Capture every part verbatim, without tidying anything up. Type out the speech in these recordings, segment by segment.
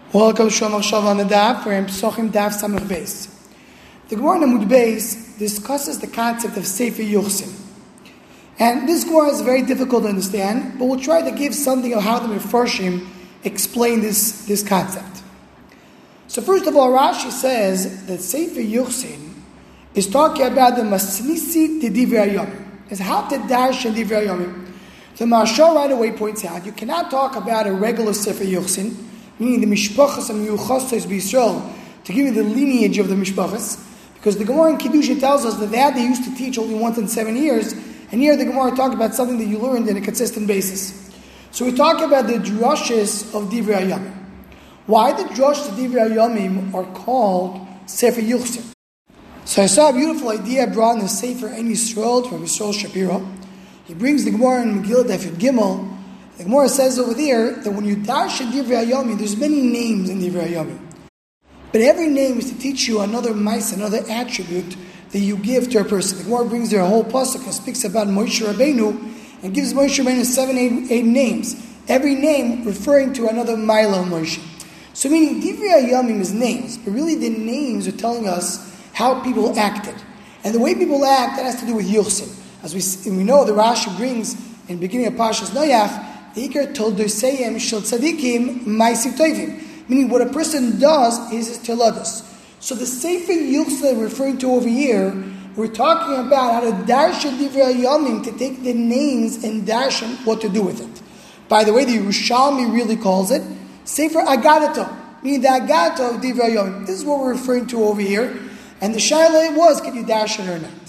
Welcome to Shomar Shav on the Daf. We're in Pesachim Daf Samach Beis. The Gemara in Amud Beis discusses the concept of Sefer Yuchsin. And this Gemara is very difficult to understand, but we'll try to give something of how the Mefarshim explain this, this concept. So first of all, Rashi says that Sefer Yuchsin is talking about the Masnisi de Divrei Hayomim. It's how to darshan Divrei Hayomim. The Marshal right away points out, you cannot talk about a regular Sefer Yuchsin, meaning the Mishpachas and Miyuchastos B'Yisrael, to give you the lineage of the Mishpachas, because the Gemara in Kiddushin tells us that that they used to teach only once in seven years, and here the Gemara talked about something that you learned on a consistent basis. So we talk about the drushes of Divrei Hayomim. Why the drushes of Divrei Hayomim are called Sefer Yuchsin? So I saw a beautiful idea brought in the Sefer Ein Yisrael from Yisrael Shapiro. He brings the Gemara in Megillah Daf Yud Gimel. The Gemara says over there that when you dash in Divrei Hayomim, there's many names in Divrei Hayomim. But every name is to teach you another mice, another attribute that you give to a person. The Gemara brings there a whole pasuk and speaks about Moshe Rabbeinu and gives Moshe Rabbeinu seven, eight, eight names. Every name referring to another Milo Moshe. So meaning Divrei Hayomim is names, but really the names are telling us how people acted. And the way people act, that has to do with Yuchsin. As we, we know, the Rashi brings in the beginning of Parshas Noach, the Iker told Doseyim Shel Tzadikim Ma'asim Tovim, meaning what a person does is his telados. So the Sefer Yuchsin referring to over here, we're talking about how to darshan Divrei Hayomim, to take the names and darshan what to do with it. By the way, the Yerushalmi really calls it Sefer Agadato, meaning the Agadato of Divrei Hayomim. This is what we're referring to over here. And the Shaila was, can you darshan or not?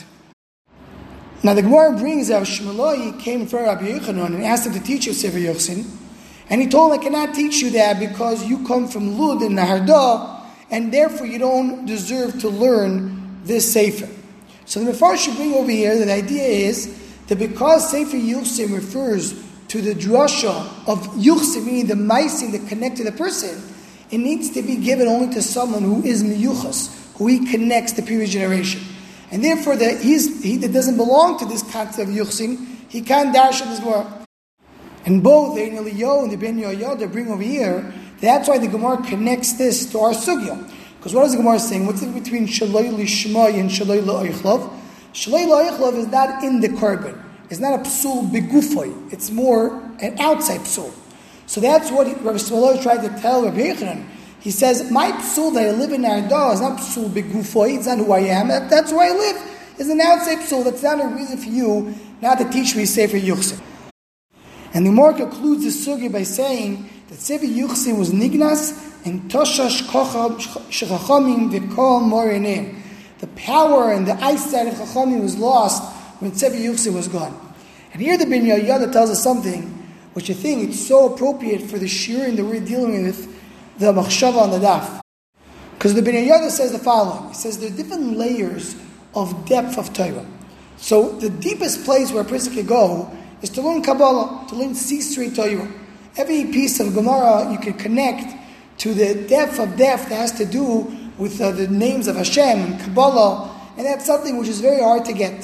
Now the Gemara brings out Shmueloi came in front of Rabbi Yochanan and asked him to teach you Sefer Yuchsin, and he told him, I cannot teach you that because you come from Lud and Nahardah, and therefore you don't deserve to learn this Sefer. So the Mefarshim bring over here that the idea is that because Sefer Yuchsin refers to the drasha of Yuchsin, meaning the ma'asim that connect to the person, it needs to be given only to someone who is miyuchas, who he connects to previous generation. And therefore, that he's, he that doesn't belong to this concept of Yuchsin, he can't dash in this Gemara. And both the Ein Eliyahu and the Ben Yoyada bring over here, that's why the Gemara connects this to our sugya. Because what is the Gemara saying? What's the difference between Shaloi Lishmai and Shaloi La'ichlav? Shaloi La'ichlav is not in the korban. It's not a psul begufay. It's more an outside psul. So that's what Rabbi Shmueloi tried to tell Rabbi Yochanan. He says, my psul that I live in Nahardah is not psul begufoi, it's not who I am, that's where I live. It's an outside psul, that's not a reason for you not to teach me Sefer Yuchsin. And the Gemara concludes the sugya by saying that Sefer Yuchsin was nignas and toshash kocham shechachamim v'kol morenim. The power and the eyesight of chachamim was lost when Sefer Yuchsin was gone. And here the Ben Yoyada tells us something which I think it's so appropriate for the shiurim that we're dealing with, the machshava on the daf. Because the Ben Yoyada says the following. He says there are different layers of depth of Torah. So the deepest place where a person can go is to learn Kabbalah, to learn Sisrei Torah. Every piece of Gemara you can connect to the depth of depth that has to do with uh, the names of Hashem and Kabbalah, and that's something which is very hard to get.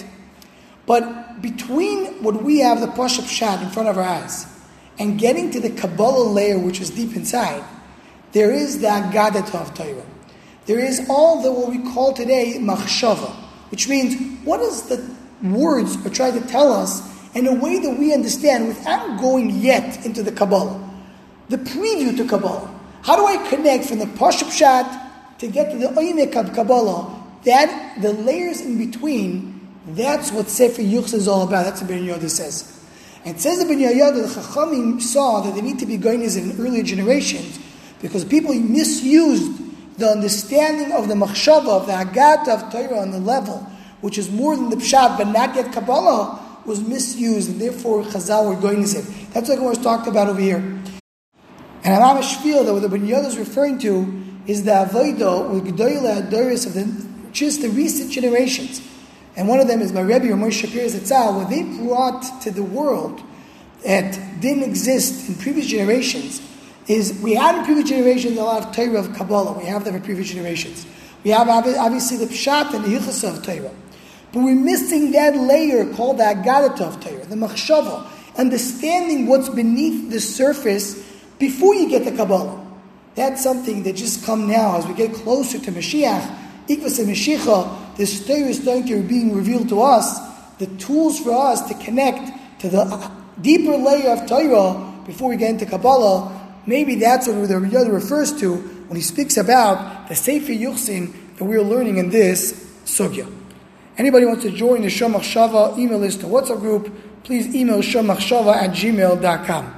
But between what we have, the Pashup Pshat in front of our eyes, and getting to the Kabbalah layer which is deep inside, there is the Agadah of Torah. There is all the what we call today machshava, which means what is the words are trying to tell us in a way that we understand without going yet into the Kabbalah. The preview to Kabbalah. How do I connect from the Pashup Pshat to get to the Oimek of Kabbalah? That, the layers in between, that's what Sefer Yuchsin is all about. That's what Ben Yoda says. And it says that Ben Yoda, the Chachamim saw that they need to be going in earlier generations, because people misused the understanding of the machshava, of the agat of Torah on the level, which is more than the pshat, but not yet Kabbalah, was misused, and therefore Chazal were going to say. That's what was talked about over here. And Aram Shvil, that what the Ben Yoda is referring to, is the avodah, or Gedoyle Adoris of the, just the recent generations. And one of them is my Rebbe, or Moshe Shapiro Zatzal, what they brought to the world that didn't exist in previous generations, is we had in previous generations a lot of Torah of Kabbalah. We have them in previous generations. We have obviously the Pshat and the Yichus of Torah. But we're missing that layer called the Agadah of Torah, the Machshava, understanding what's beneath the surface before you get to Kabbalah. that's something that just come now as we get closer to Mashiach. Ikvas and Mashiach, this Torah is starting to be revealed to us, the tools for us to connect to the deeper layer of Torah before we get into Kabbalah. Maybe that's what the Rebbe refers to when he speaks about the Sefer Yuchsin that we are learning in this sugya. Anybody wants to join the Shomach Shava email list or WhatsApp group, please email shomachshava at gmail dot com.